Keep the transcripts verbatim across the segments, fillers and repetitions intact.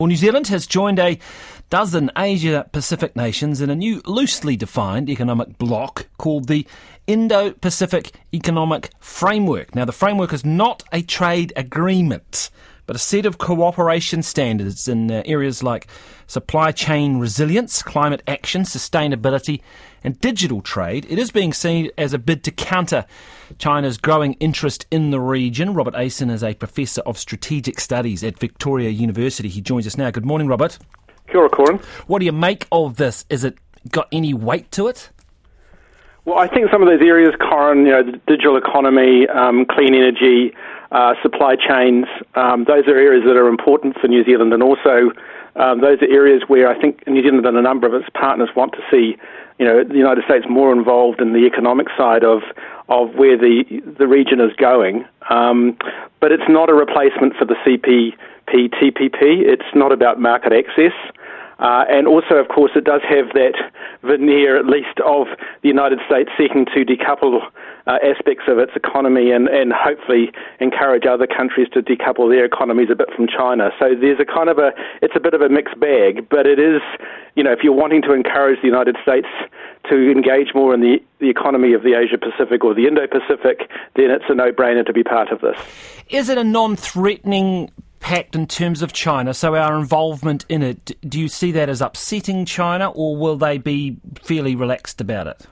Well, New Zealand has joined a dozen Asia-Pacific nations in a new loosely defined economic bloc called the Indo-Pacific Economic Framework. Now, the framework is not a trade agreement, but a set of cooperation standards in uh, areas like supply chain resilience, climate action, sustainability and digital trade. It is being seen as a bid to counter China's growing interest in the region. Robert Asen is a Professor of Strategic Studies at Victoria University. He joins us now. Good morning, Robert. Kia ora, Corin. What do you make of this? Is it got any weight to it? Well, I think some of those areas, Corin, you know, the digital economy, um, clean energy, uh, supply chains, um, those are areas that are important for New Zealand, and also um, those are areas where I think New Zealand and a number of its partners want to see, you know, the United States more involved in the economic side of of where the the region is going. Um, but it's not a replacement for the C P P T P P. It's not about market access. Uh, and also, of course, it does have that veneer, at least, of the United States seeking to decouple uh, aspects of its economy and, and hopefully encourage other countries to decouple their economies a bit from China. So there's a kind of a, it's a bit of a mixed bag, but it is, you know, if you're wanting to encourage the United States to engage more in the, the economy of the Asia-Pacific or the Indo-Pacific, then it's a no-brainer to be part of this. Is it a non-threatening pact in terms of China, so our involvement in it, do you see that as upsetting China, or will they be fairly relaxed about it?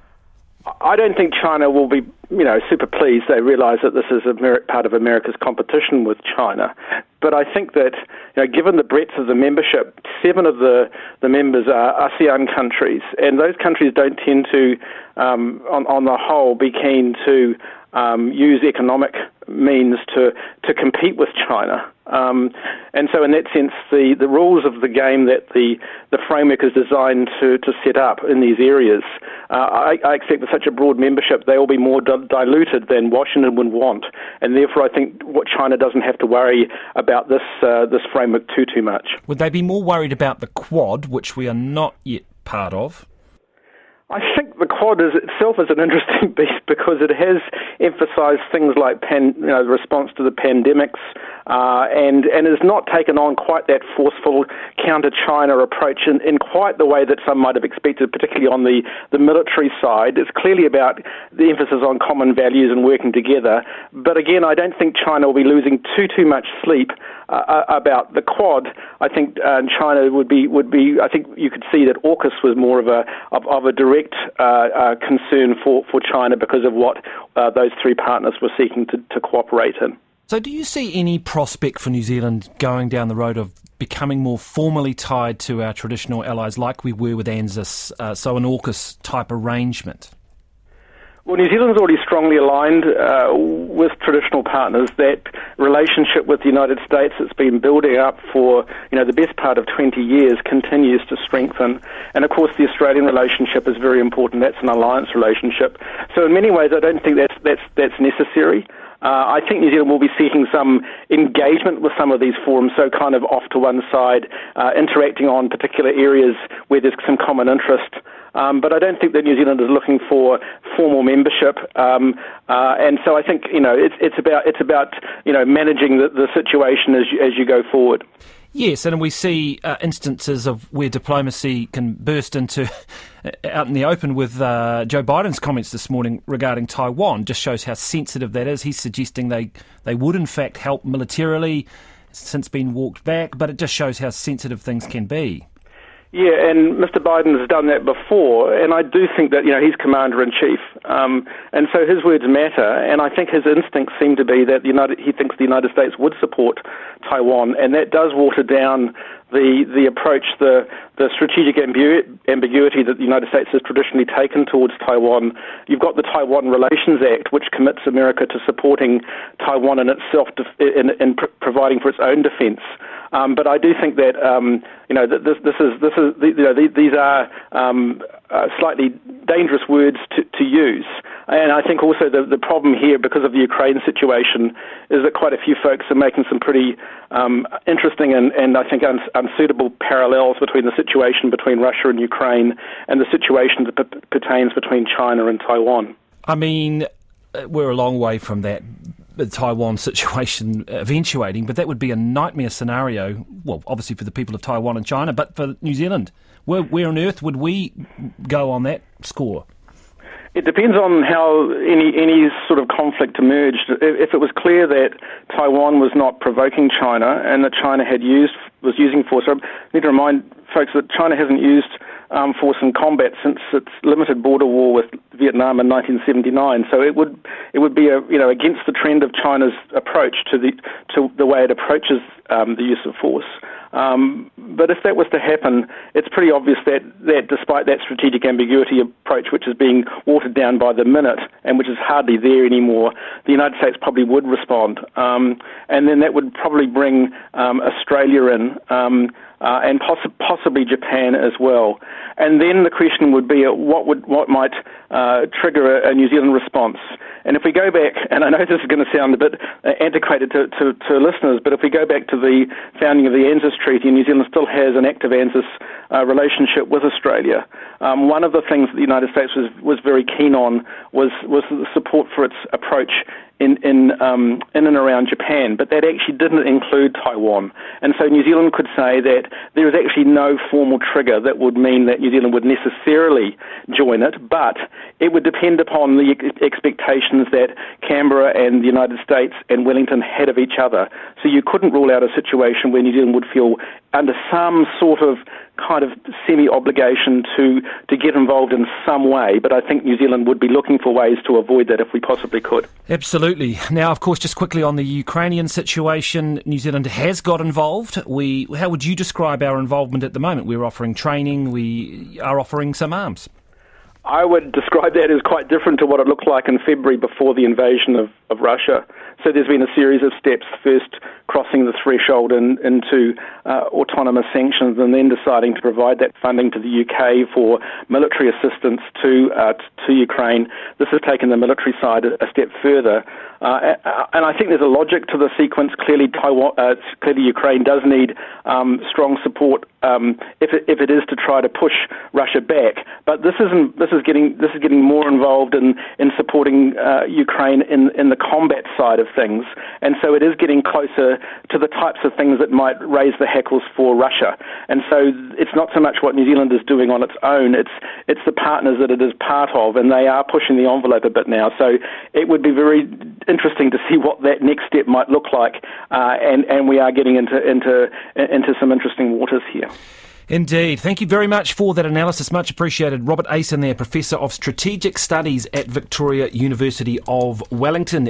I don't think China will be, you know, super pleased. They realise that this is a part of America's competition with China. But I think that, you know, given the breadth of the membership, seven of the, the members are ASEAN countries, and those countries don't tend to, um, on, on the whole, be keen to um, use economic means to, to compete with China. Um, and so in that sense, the, the rules of the game that the, the framework is designed to, to set up in these areas, uh, I, I expect with such a broad membership, they will be more di- diluted than Washington would want. And therefore, I think what China doesn't have to worry about this, uh, this framework too, too much. Would they be more worried about the Quad, which we are not yet part of? I think the Quad is itself is an interesting beast because it has emphasised things like pan, you know, the response to the pandemics, uh, and and has not taken on quite that forceful counter-China approach in, in quite the way that some might have expected, particularly on the, the military side. It's clearly about the emphasis on common values and working together. But again, I don't think China will be losing too too much sleep uh, about the Quad. I think uh, China would be would be. I think you could see that AUKUS was more of a of, of a direct Uh, uh, concern for, for China because of what uh, those three partners were seeking to, to cooperate in. So do you see any prospect for New Zealand going down the road of becoming more formally tied to our traditional allies like we were with ANZUS, uh, so an AUKUS type arrangement? Well, New Zealand's already strongly aligned uh, with traditional partners. That relationship with the United States that's been building up for, you know, the best part of twenty years continues to strengthen. And of course, the Australian relationship is very important. That's an alliance relationship. So in many ways, I don't think that's that's that's necessary. Uh, I think New Zealand will be seeking some engagement with some of these forums, so kind of off to one side, uh, interacting on particular areas where there's some common interest. Um, but I don't think that New Zealand is looking for formal membership, um, uh, and so I think, you know, it's it's about it's about you know managing the, the situation as you, as you go forward. Yes, and we see uh, instances of where diplomacy can burst into out in the open with uh, Joe Biden's comments this morning regarding Taiwan. Just shows how sensitive that is. He's suggesting they, they would in fact help militarily, since been walked back, but it just shows how sensitive things can be. Yeah, and Mister Biden has done that before, and I do think that, you know, he's commander-in-chief, um, and so his words matter, and I think his instincts seem to be that the United, he thinks the United States would support Taiwan, and that does water down the the approach, the the strategic ambu- ambiguity that the United States has traditionally taken towards Taiwan. You've got the Taiwan Relations Act, which commits America to supporting Taiwan in itself, def- in, in pr- providing for its own defence. Um, but I do think that um, you know that this this is this is you know these are um, uh, slightly dangerous words to, to use, and I think also the the problem here, because of the Ukraine situation, is that quite a few folks are making some pretty um, interesting and, and I think uns- unsuitable parallels between the situation between Russia and Ukraine and the situation that p- pertains between China and Taiwan. I mean, we're a long way from that. the Taiwan situation eventuating, but that would be a nightmare scenario, well, obviously for the people of Taiwan and China, but for New Zealand. Where, where on earth would we go on that score? It depends on how any any sort of conflict emerged. If it was clear that Taiwan was not provoking China and that China had used was using force, I need to remind folks that China hasn't used armed force in combat since its limited border war with Vietnam in nineteen seventy-nine. So it would it would be a you know against the trend of China's approach to the to the way it approaches um, the use of force. Um, but if that was to happen, it's pretty obvious that, that despite that strategic ambiguity approach, which is being watered down by the minute and which is hardly there anymore, the United States probably would respond. Um, and then that would probably bring um, Australia in um, uh, and poss- possibly Japan as well. And then the question would be uh, what would what might uh, trigger a, a New Zealand response. And if we go back, and I know this is going to sound a bit uh, antiquated to, to, to listeners, but if we go back to the founding of the ANZUS Treaty, New Zealand still has an active ANZUS uh, relationship with Australia. Um, one of the things that the United States was, was very keen on was, was the support for its approach in in, um, in and around Japan, but that actually didn't include Taiwan. And so New Zealand could say that there is actually no formal trigger that would mean that New Zealand would necessarily join it, but it would depend upon the ex- expectations that Canberra and the United States and Wellington had of each other. So you couldn't rule out a situation where New Zealand would feel under some sort of kind of semi-obligation to, to get involved in some way, but I think New Zealand would be looking for ways to avoid that if we possibly could. Absolutely. Now, of course, just quickly on the Ukrainian situation, New Zealand has got involved. We, how would you describe our involvement at the moment? We're offering training, we are offering some arms. I would describe that as quite different to what it looked like in February before the invasion of, of Russia. So there's been a series of steps, first crossing the threshold in, into uh, autonomous sanctions and then deciding to provide that funding to the U K for military assistance to uh, to Ukraine. This has taken the military side a, a step further. Uh, and I think there's a logic to the sequence. Clearly, Taiwan, uh, clearly Ukraine does need um, strong support um, if, it, if it is to try to push Russia back. But this isn't. This is getting this is getting more involved in in supporting uh, Ukraine in in the combat side of things, and so it is getting closer to the types of things that might raise the hackles for Russia. And so it's not so much what New Zealand is doing on its own; it's it's the partners that it is part of, and they are pushing the envelope a bit now. So it would be very interesting to see what that next step might look like, uh, and and we are getting into into into some interesting waters here. Indeed. Thank you very much for that analysis. Much appreciated. Robert Asen there, Professor of Strategic Studies at Victoria University of Wellington.